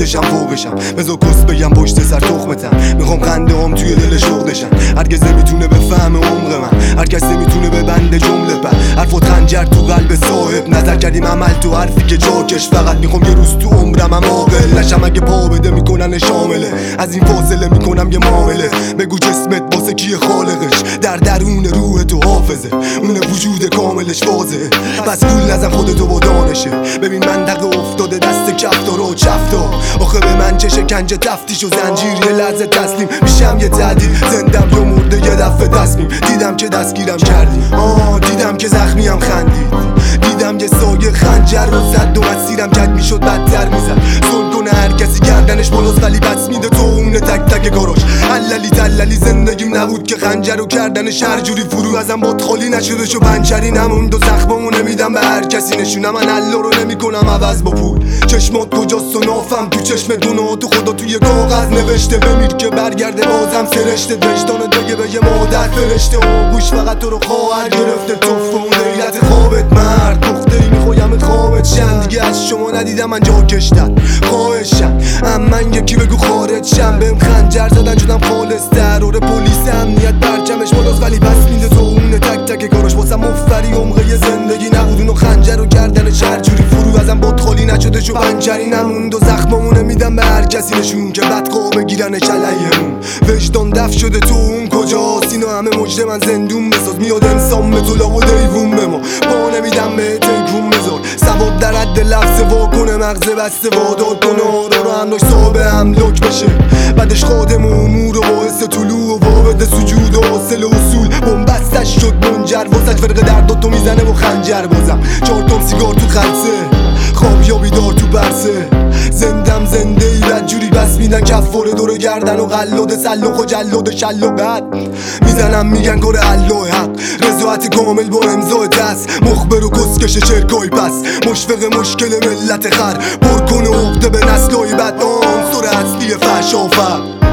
فوقشم بذار کس بگم پشت سر تخمتم. میخوام خنده هم توی دل شغلشن. هرگز نمیتونه بفهمه عمق من، هرکس نمیتونه به بند جمله پر. حرف و خنجر تو قلب صاحب نظر کردیم عمل تو حرفی که جاکش. فقط میخوام یه روز تو عمرم عاقل نشم. اگه پا بده میکنن شامله، از این فاصله میکنم یه معامله. بگو جسمت واسه کی خالقش، در درون روح تو حافظه، اون وجود کاملش واضحه. بس گول نزن خودتو با دانشه. ببین منطقه افتاده دست کفتار و چفتا. آخه به من چه شکنجه تفتیش و زنجیر، یه لحظه تسلیم میشم یه تعدیل. زندم یا مرده یه دفعه تصمیم. دیدم که دستگیرم کردی، دیدم که زخمیم خندید. دیدم یه سایه خنجر رو زد و مسیرم کج میشد بدتر میزد. ظلم کنه هر کسی گردنش بالاست ولی بس میده تو اون تک تک کاراش. عللی تللی زندگیم نبود که خنجر رو کردنش هر جوری فرو ازم باد خالی نشده شو پنچری نموند و زخمامو نمیدم به هر کسی نشونم. من الله رو نمیکنم عوض با پول. چشمات کجاست و نافم تو چشم دونه تو خدا توی کاغذ نوشته. بمیر که برگرده بازم سرشته. وجدان دیگه به یه مادر فرشته و گوش فقط تو رو خواهر گرفته. توف اون لیلت خوابت مرد دختری میخوایم خوابت شن. دیگه از شما ندیدم من جا کشتن خواهشم. من یکی بگو خارج شم. بهم خنجر زدن شدم خالص دراره. پلیس امنیت برچمش بالاست ولی بس میده تو اون تک تک کاراش. واسم مفری عمقه زندگی نبود اونو خنجر رو کردن هر جوری فرو ازم باد خالی نشده شو پنچری نموند و زخمامو نمیدم به هر کسی نشون که بدقا بگیرن کلیمون. وجدان دف شده تو اون کجاست؟ اینا همه مجده من زندون بساز. میاد انسان به طلا و دیوون به ما پا نمیدم به تکون بذار. ثواب در حد لفظ واکنه مغز بسته وادار کنه. آرا رو هم داشت صاحب املاک بشه بعدش خادم و امور و باعث طلوع و وابد سجود و حاصل اصول. بومبستش شد منجر واسش فرق درد تو میزنه و خنجر بازم. 4 تام سیگار تو خلصه خواب یا بیدار تو برسه. زندم زنده ای بدجوری بس میدن کفاره دور گردن و قلاد سلوخ و جلاد شلوقت میزنم میگن کار الله حق. رضایت کامل با امضای دست مخبر و کسکش شرکای پس. مشفق مشکل ملت خر پر کنه عقده به نسلای بد. عنصر اصلی فحش آفر